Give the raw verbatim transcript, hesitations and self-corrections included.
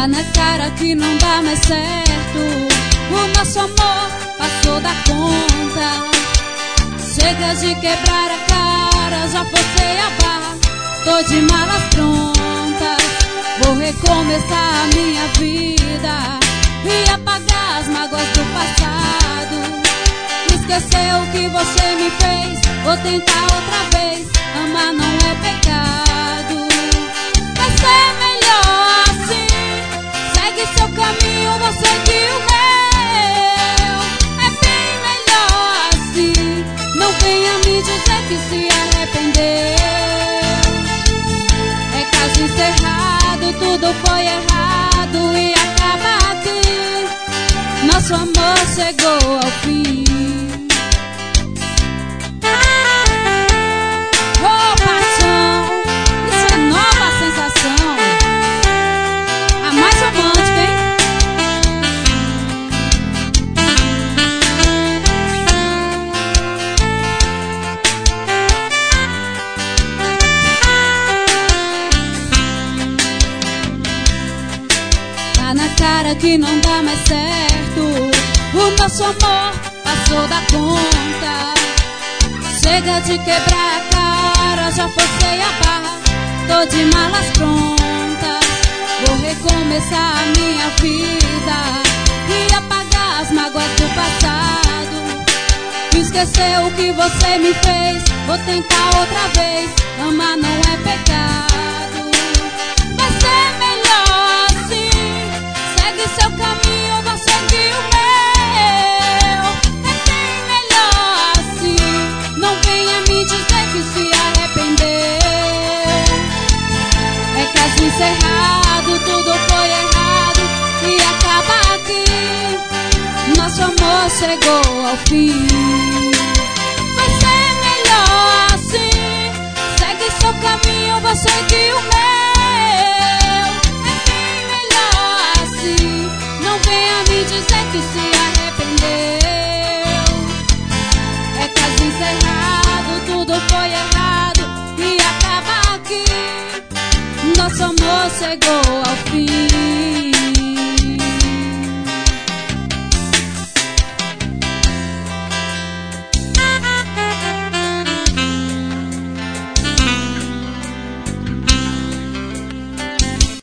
Tá na cara que não dá mais certo. O nosso amor passou da conta. Chega de quebrar a cara, já forcei a barra, tô de malas prontas. Vou recomeçar a minha vida e apagar as mágoas do passado. Esquecer o que você me fez, vou tentar outra vez. Amar não é pecado, vai ser melhor assim. Segue seu caminho, vou seguir o meu. É bem melhor assim. Não venha me dizer que se arrependeu. É caso encerrado, tudo foi errado e acaba aqui. Nosso amor chegou ao fim. Oh, paixão, isso é nova sensação. A mais romântica, hein? Tá na cara que não dá mais certo. O nosso amor passou da conta. Chega de quebrar a cara, já forcei a barra, tô de malas prontas. Vou recomeçar a minha vida e apagar as mágoas do passado. Esquecer o que você me fez, vou tentar outra vez. Amar não é pecado, vai ser melhor assim. Segue seu caminho, vou seguir o meu. É bem melhor assim. Não venha me dizer que se arrependeu. É caso encerrado, tudo foi errado e acaba aqui. Nosso amor chegou ao fim. Vai ser melhor assim. Segue seu caminho, vou seguir o meu. É bem melhor assim. Não venha me dizer que se arrependeu. É caso encerrado, tudo foi errado e acaba aqui. Nosso amor chegou ao fim.